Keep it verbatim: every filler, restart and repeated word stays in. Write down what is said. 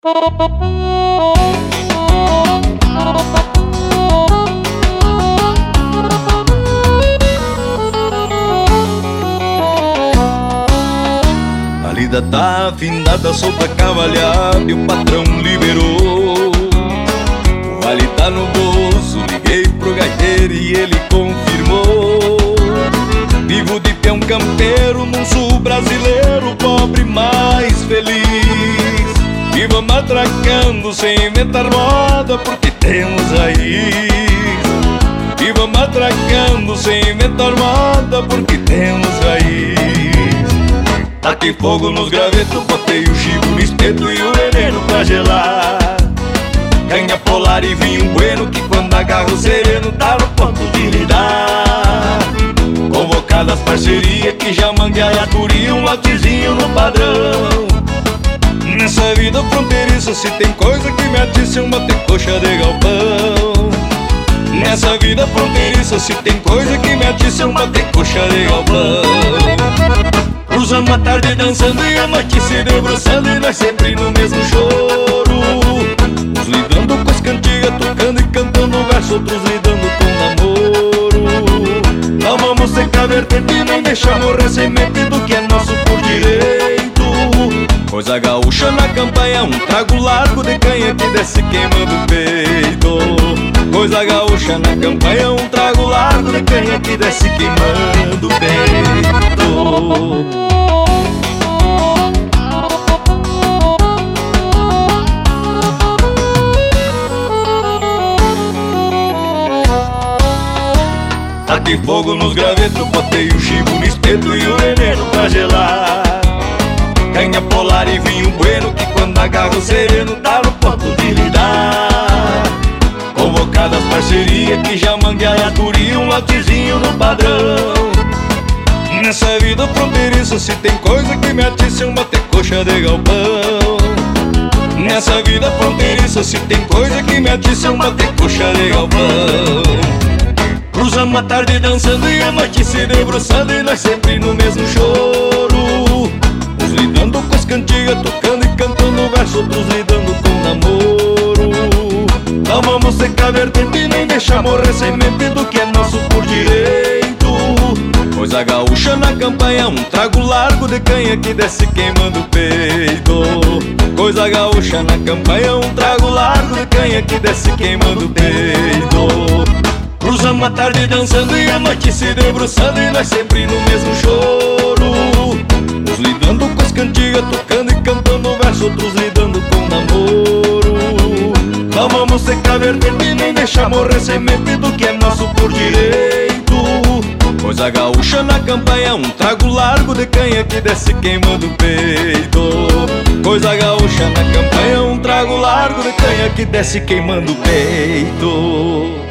A lida tá afinada só pra cavalhar e o patrão liberou. O vale tá no bolso, liguei pro gaiteiro e ele confirmou. Vivo de peão campeiro num sul brasileiro, pobre mais feliz. E vamos atracando sem inventar moda porque temos raiz. E vamos atracando sem inventar moda porque temos raiz. Taquei fogo nos gravetos, botei o chibo no espeto e o veneno pra gelar. Canha polar e vinho bueno que quando agarra o sereno tá no ponto de lidar. Convocadas parceria que já mangueia a turia, um lotezinho no padrão. Nessa vida fronteiriça se tem coisa que me atiça, uma coxa de galpão. Nessa vida fronteiriça se tem coisa que me atiça, uma coxa de galpão. Cruzamos a tarde dançando e a noite se debruçando e nós sempre no mesmo choro. Uns lidando com as cantigas, tocando e cantando verso, outros lidando com namoro. Não vamos secar vertente e nem deixar morrer semente do que é nosso por direito. Coisa gaúcha na campanha, um trago largo de canha que desce queimando o peito. Coisa gaúcha na campanha, um trago largo de canha que desce queimando o peito. Taquei fogo nos gravetos, botei o chibo no espeto e o veneno pra gelar. Canha polar e vinho bueno que quando agarra o sereno tá no ponto de lidar. Convocadas parceria que já mangueia a turia, um lotezinho no padrão. Nessa vida fronteiriça se tem coisa que me atiça, uma coxa de galpão. Nessa vida fronteiriça se tem coisa que me atiça, uma coxa de galpão. Cruzamos a tarde dançando e a noite se debruçando e nós sempre no mesmo choro. Uns lidando com as cantigas, tocando e cantando verso, outros lidando com namoro. Não vamos secar vertente e nem deixar morrer semente do que é nosso por direito. Coisa gaúcha na campanha, um trago largo de canha que desce queimando o peito. Coisa gaúcha na campanha, um trago largo de canha que desce queimando o peito. Cruzamos a tarde dançando e a noite se debruçando e nós sempre no mesmo choro. Uns lidando com as cantigas, tocando e cantando verso, outros lidando com namoro. Não vamos secar vertente e nem deixar morrer semente do que é nosso por direito. Coisa gaúcha na campanha, um trago largo de canha que desce queimando o peito. Coisa gaúcha na campanha, um trago largo de canha que desce queimando o peito.